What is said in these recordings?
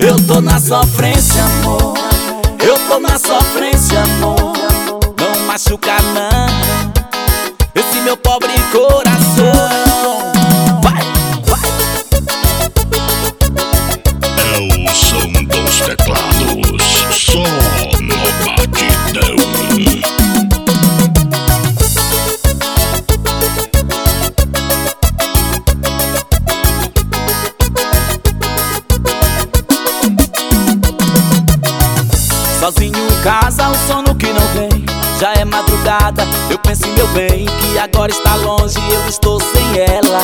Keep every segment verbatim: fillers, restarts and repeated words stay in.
Eu tô na sofrência, amor. Eu tô na sofrência, amor. Não machuca não esse meu pobre coração. Vai, vai. É o som dos teclados, só no batidão. Sozinho em casa, o sono que não vem. Já é madrugada, eu penso em meu bem, que agora está longe, eu estou sem ela.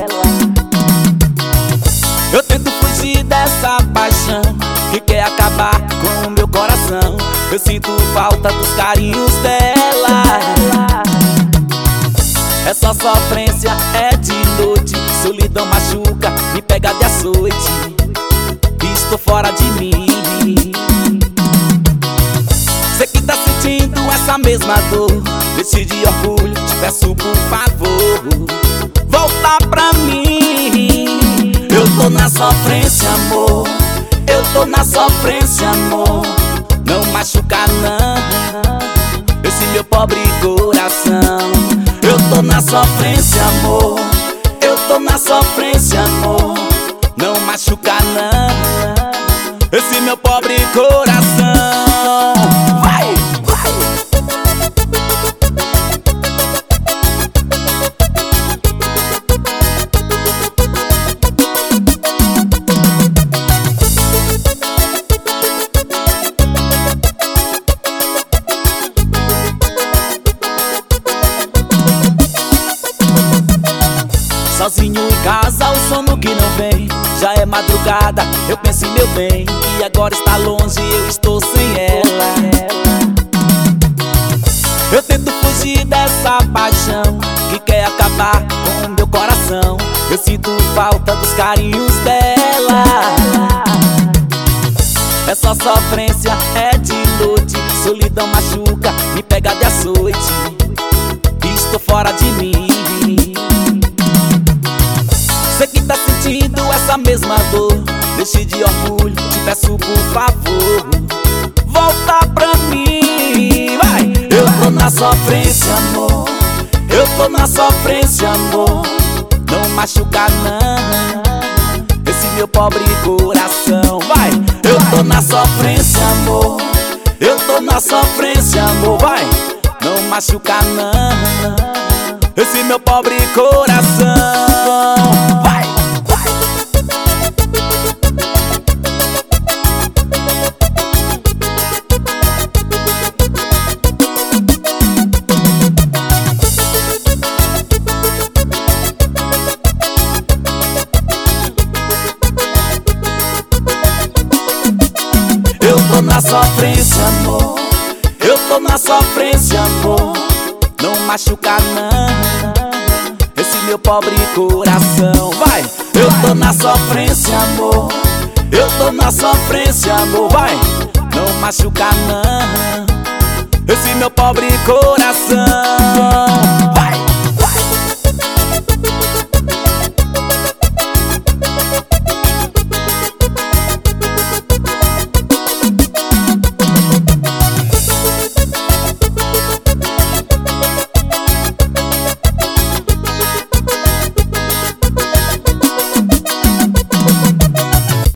Eu tento fugir dessa paixão que quer acabar com o meu coração. Eu sinto falta dos carinhos dela. É só sofrência, é de noite. Solidão machuca, me pega de açoite. Estou fora de mim. Cê que tá sentindo essa mesma dor, deixe de orgulho, te peço por favor, volta pra mim. Eu tô na sofrência, amor. Eu tô na sofrência, amor. Não machuca não esse meu pobre coração. Eu tô na sofrência, amor. Eu tô na sofrência, amor. Não machuca não esse meu pobre coração. Vai, vai. Sozinho em casa, o sono que não vem. Já é madrugada, eu penso em meu bem, e agora está longe, eu estou sem ela. Eu tento fugir dessa paixão que quer acabar com o meu coração. Eu sinto falta dos carinhos dela. É só sofrência, é de noite. Solidão machuca, me pega de açoite. Estou fora de mim. Cê que tá sentindo essa mesma dor, deixe de orgulho, te peço por favor, volta pra mim. Vai. Eu tô na sofrência, amor. Eu tô na sofrência, amor. Não machuca não esse meu pobre coração. Vai. Eu tô na sofrência, amor. Eu tô na sofrência, amor. Vai. Não machuca não esse meu pobre coração. Vai, vai. Eu tô na sofrência, amor. Eu tô na sofrência, amor. Não machuca não esse meu pobre coração. Vai. Eu tô na sofrência, amor. Eu tô na sofrência, amor. Vai. Não machuca não esse meu pobre coração.